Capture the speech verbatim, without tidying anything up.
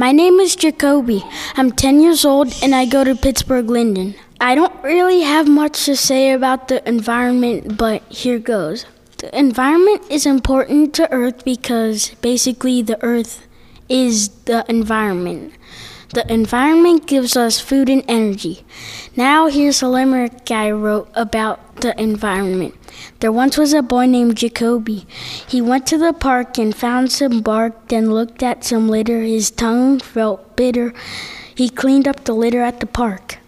My name is Jacoby. I'm ten years old and I go to Pittsburgh Linden. I don't really have much to say about the environment, but here goes. The environment is important to Earth because basically the Earth is the environment. The environment gives us food and energy. Now here's a limerick I wrote about the environment. There once was a boy named Jacoby. He went to the park and found some bark, then looked at some litter. His tongue felt bitter. He cleaned up the litter at the park.